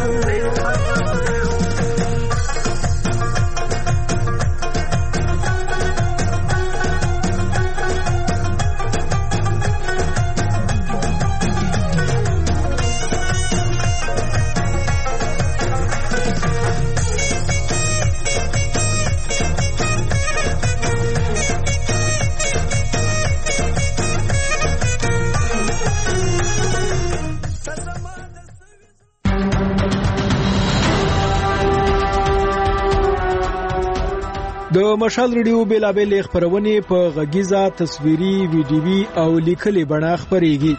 د مشال ریډیو بیلابل خبرونه په غږیزه تصویري ویډیوي او لیکلي بڼه خبريږي.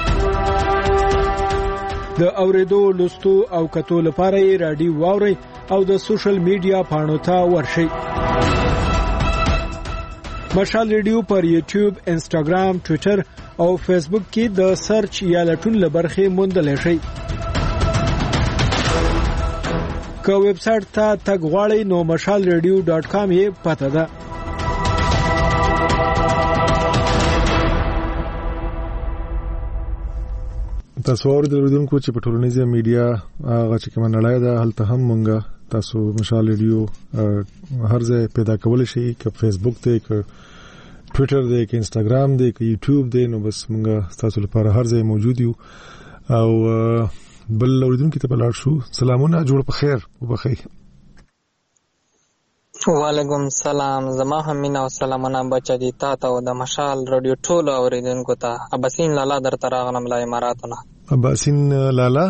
د اوریدو لوستو او کتو لپاره رادیو واوري او د سوشل میډیا پاڼو ته ورشئ. مشال ریډیو پر یوټیوب، انسټاګرام، ټوئیټر او فیسبوک کې د سرچ یا لټون لبرخه موندل شي. که ویب سټ ته تګ غواړئ نو مشال ریډیو ډاټ کام یې پته ده. تاسو اوریدونکو چې په ټولنیزه میډیا هغه چې کوم نړۍ ده هلته هم مونږه تاسو مشال ریډیو هر ځای پیدا کول شي، که فیسبوک دی، که ټوئیټر دی، که انسټاګرام دی، که یوټیوب دی، نو بس مونږه تاسو لپاره هر ځای موجود یو. او بل اوریدونکو ته بلار شو. سلامونه، جوړ په خیر وبخی. وعلیکم السلام. زما هم مینا او سلامونه بچا دي تا ته او د مشال رادیو ټول اوریدونکو ته. اباسین لالا در تراغنم لا اماراتونه. اباسین لالا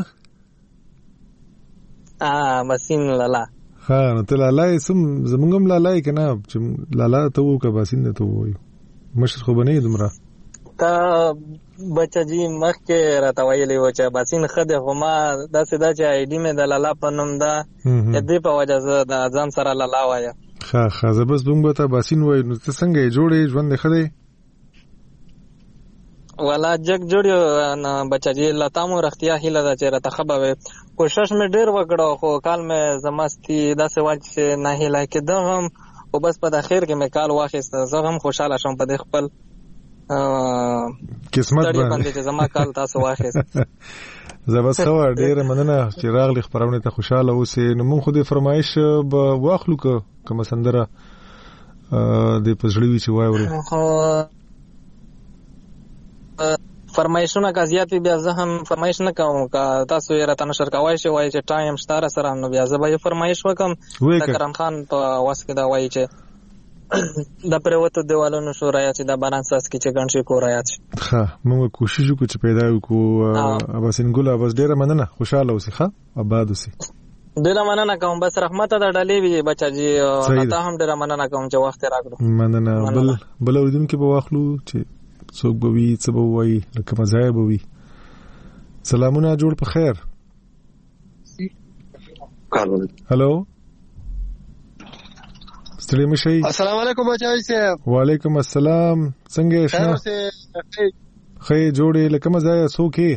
اه اباسین لالا ها نو ته لالا سم زمونږم لالا کنه چې لالا ته وو که اباسین ته وو مشر خو بنې دمره تا بچا جی مخکې راته ویلي و چې اباسین خده خو ما داسې دا چې آی ډي مې د لالا په نوم ده دې په وجه زه د ځان سره لالا وایم. ښه ښه زه بس موږ به ته اباسین وایو. نو ته څنګه یې جوړې ژوند دې ښه دی؟ والا جګ جوړ بچا جی لتا مو رختیا هیله ده چې راته ښه به وي. کوشش مې ډېر وکړو خو کال مې زمستي داسې وه چې ناهیله کېدم هم خو بس په د خیر کې مې کال واخیسته. زه هم خوشحاله شوم په دې خپل قسمت باندې چې زما کال تاسو واخیست. زه بس خو ډېره مننه چې راغلی خبرونه ته خوشاله اوسې. نو موږ خو د فرمایش به واخلو که کومه سندره د پزړې وي چې وایو. فرمایشونه که زیات وي بیا زه هم فرمایش نه کوم. که تاسو یې راته نشر کوای شئ وایي چې ټایم شته را سره نو بیا زه به یې فرمایش وکړم. د کرم خان په واس کې دا وایي چې د پروتو دیوالونو شو رایا چې د باران ساس کې چې ګڼ شي کو رایا شي. ښه موږ کوشش وکړو چې پیدا وکړو. اباسین ګل بس ډېره مننه، خوشاله اوسې، ښه آباد اوسې. ډېره مننه کوم. بس رحمت د ډلې وي بچا جی ته هم ډېره مننه کوم چې وخت راکړو. مننه. بل بل اوریدونکو به واخلو چې څوک به وي څه به وایي لکه مزای به وي. سلامونه، جوړ په خیر. هلو ستړي مشي. السلام علیکم بچای صاحب. وعلیکم السلام. څنګه شنه؟ خیر جوړې لکه مزای څوک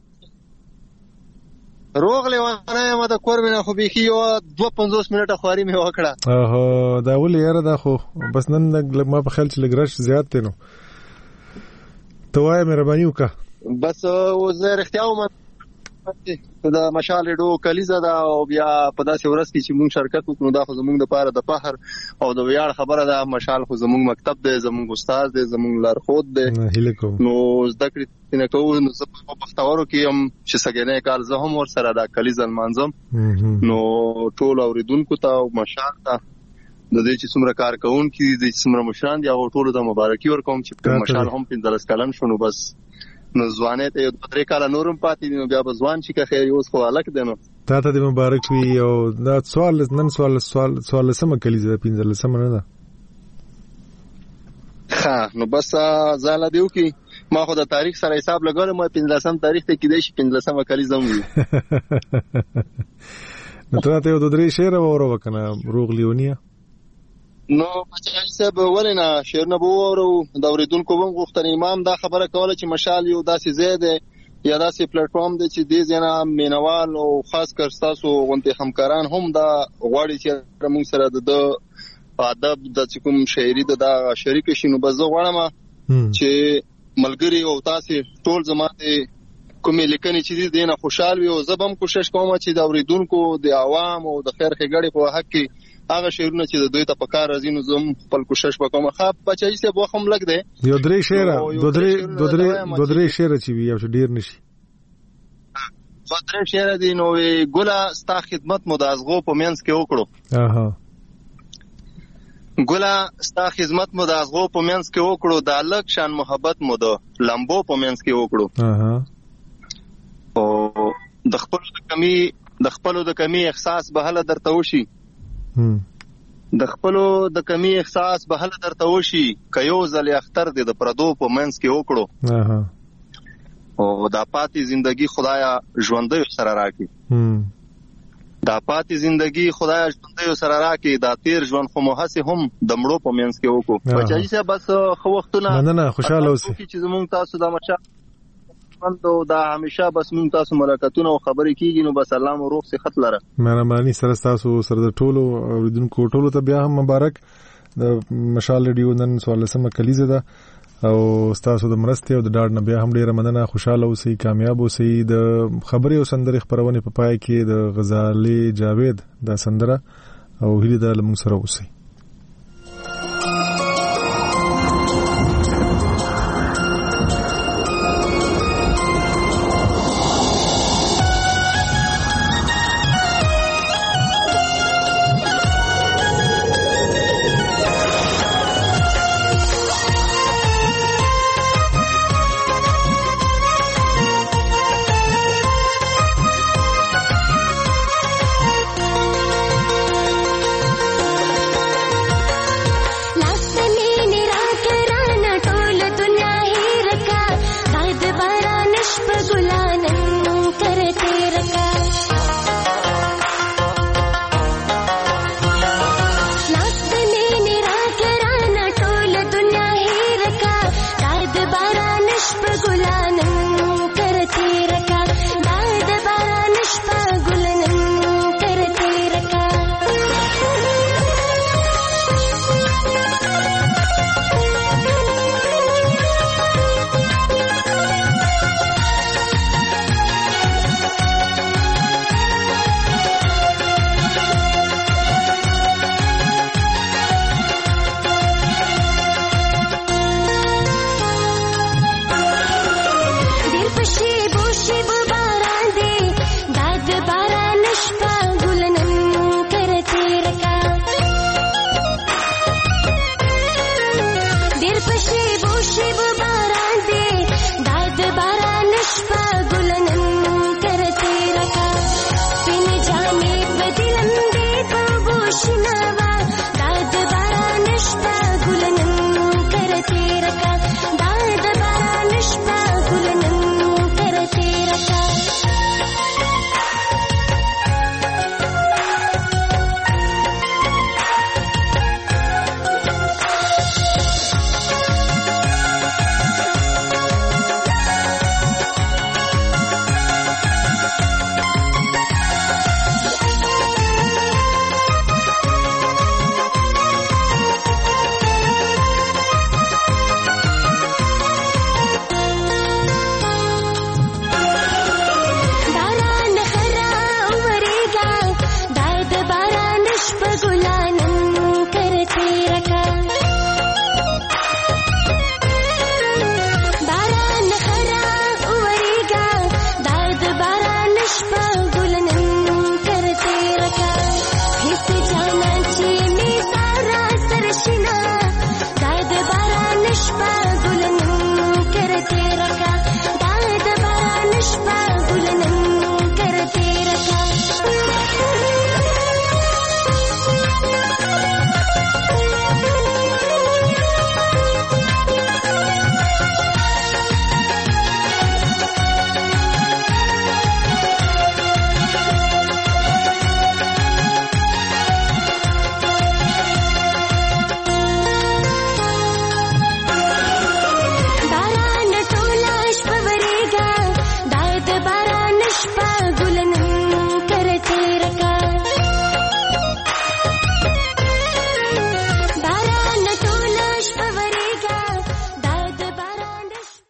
روغ لیوانه ما د کوربینه خو بيخي یو دوه پنځوس منټه خواري مې وکړه. اوه دا ولې یاره دا خو بس نن ما په خیال چې لګرش زیات دی نو ته وایې مهرباني وکړه. بس زه رښتیا وم د مشال ریډیو کلیزه ده او بیا په داسې ورځ کې چې موږ شرکت وکړو دا خو زموږ لپاره د فخر او د ویاړ خبره ده. مشال خو زموږ مکتب دی، زموږ استاد دی، زموږ لارښود دی. نو زده کړې نه کوو نو زه په پښتورو کې هم چې سګنې کال زه هم ورسره دا کلیزه لمانځم. نو ټول اوریدونکو ته او مشال ته د دې چې څومره کار کوونکي دي، چې څومره مشران دي، هغه ټولو ته مبارکي ورکوم چې مشال هم پنځلس کلن شو. نو بس نو ځوانې ته یو درې کاله نورم پاتې دي نو بیا به ځوان شي که خیر اوس خو هلک دی. نو تا ته دې مبارک وي. او دا سوال نن سوال سوال څوارلسمه کلیزه ده، پنځلسمه نه ده. ښه نو بس ځاله دی وکړي. ما خو د تاریخ سره حساب لګولم پنځلسم تاریخ ته کېدای شي پنځلسمه کلیزه هم وي. نو ته ته یو دوه درې شعر واورو وکنه روغ لیونیه. نو بچای صاحب ولې نه شعرونه به واورو. د اوریدونکو هم غوښتنه امام دا خبره کوله چې مشال یو داسې ځای دی یا داسې پلیټ فارم دی چې دې ځای نه مینوال او خاص کر ستاسو غونډې همکاران هم دا غواړي چې موږ سره د ادب د کوم شاعري د شریک شي. نو بس زه غواړم چې ملګری او تاسو ټول زما د کومې لیکنې چې دي نه خوشاله وي او زه هم کوشش کوم چې د اوریدونکو د عوام او د خیر ښېګړې په حق کې هغه شعرونه چې د دوی ته په کار راځي نو زه خپل کوشش وکوم. ښه بچی صاحب وخت هم لګ دی یو درې شعر دو درې دو درې دو درې شعر چې وي او ډیر نشي. دو درې شعر دي نو ګله ستا خدمت مو د ازغو په منځ کې وکړو. اها ګله ستا خدمت مو د ازغو په منځ کې وکړو د الګ شان محبت مو د لمبو په منځ کې وکړو. اها او د خپل د کمی د خپل د کمی احساس به هله درته وشي د خپل د کمی احساس به هله درته وشي کيو ځل اختر دې د پردو په منځ کې وکړو. اها او دا پاتې ژوندۍ خدایا ژوندۍ سره راکړي دا پاتې ژوندۍ خدایا ژوندۍ سره راکړي دا تیر ژوند خو مو هسه هم د مړو په منځ کې وکړو. بچی صاحب بس خو وختونه نه نه خوشاله اوسئ چې زموږ تاسو د مچا بندو دا همیشه بس مون تاسو ملاقاتونه او خبرې کیږي نو بس الله مو روغ صحت لره. مهرباني سره تاسو سره د ټولو اوریدونکو ټولو ته بیا هم مبارک. د مشال ریډیو نن څوارلسمه کلیزه ده او تاسو د مرستې او د ډاډ نه بیا هم ډیره مننه. خوشاله اوسئ، کامیاب اوسئ. د خبرې او سندرې خبرونه په پای کې د غزالي جاوید د سندره او هیله ده لمون سره اوسئ.